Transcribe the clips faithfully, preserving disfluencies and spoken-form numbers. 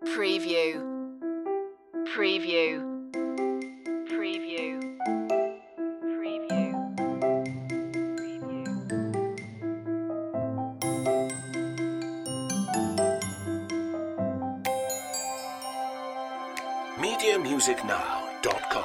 Preview. Preview. Preview. Preview. media music now dot com.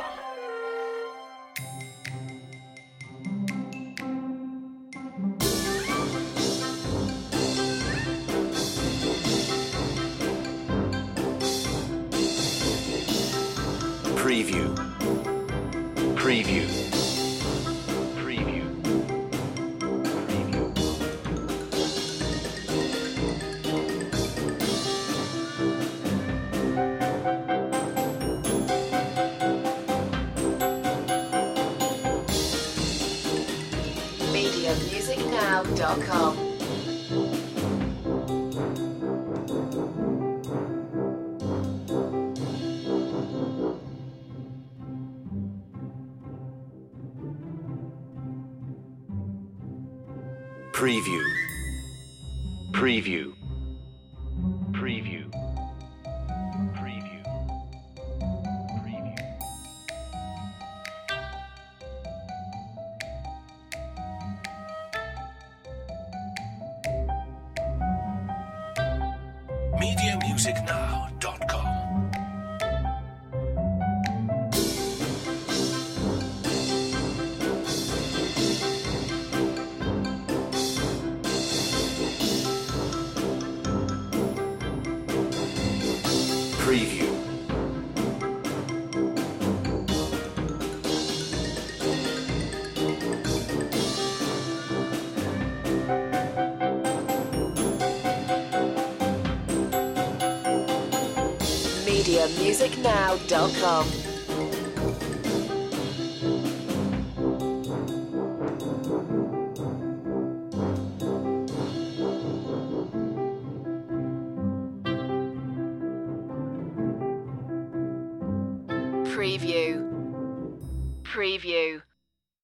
Preview. Preview. Preview. Preview. media music now dot com. Preview. Preview. Preview. Preview. Preview. media music now dot com. Preview. media music now dot com. Preview. Preview.